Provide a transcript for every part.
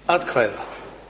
atkvæða.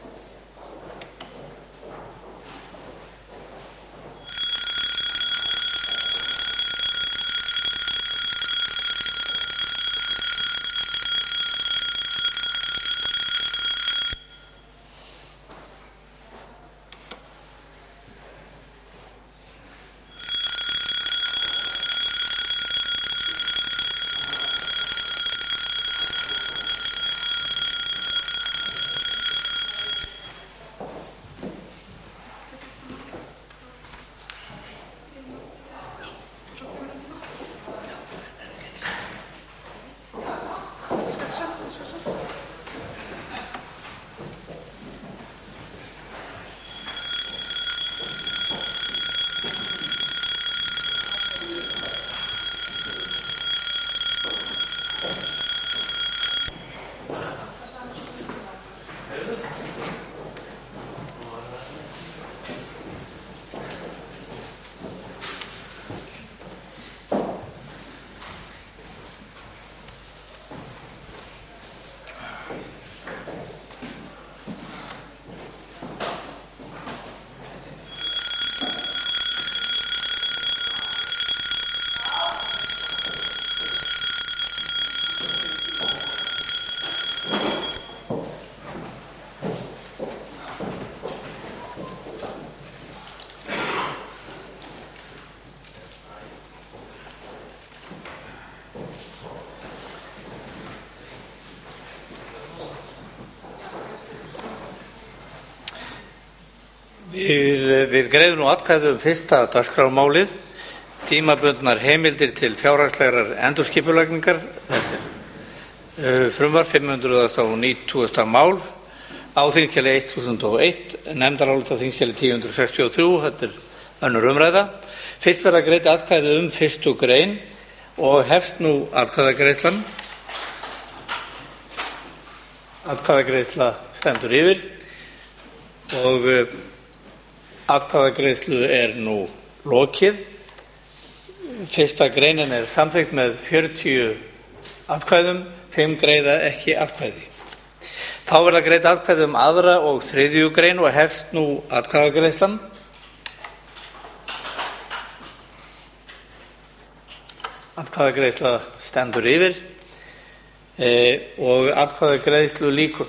Við greiðum nú atkvæði fyrsta dagskrármálið, tímabundnar heimildir til fjárhagslegrar endurskipulagningar. Þetta er frumvarp 590. mál á þingskjali 1001, nefndarálit á þingskjali 1063. Þetta er önnur umræða. Fyrst verða greidd atkvæði 1. grein og hefst nú atkvæðagreiðslan. Atkvæðagreiðsla stendur yfir og atkvæðagreiðslu er nú lokið. Fyrsta greinin er samþykkt með 40 atkvæðum, 5 greiða ekki atkvæði. Þá verða greidd atkvæði 2. og 3. grein og hefst nú atkvæðagreiðslan. Atkvæðagreiðsla stendur yfir og atkvæðagreiðslu lýkur.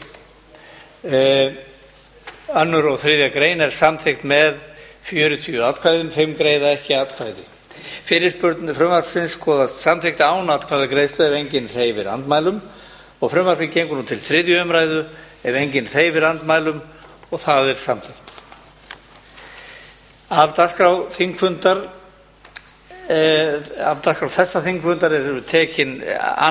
2. og 3. grein er samþykkt með 40 atkvæðum, 5 greiða ekki atkvæði. Fyrirspurn frumvarpsins skoðast samþykkt án atkvæðagreiðslu ef enginn hreyfir andmælum og frumvarpið gengur nú til 3. umræðu ef enginn hreyfir andmælum og það er samþykkt. Af dagskrá þessa þingfundar eru tekin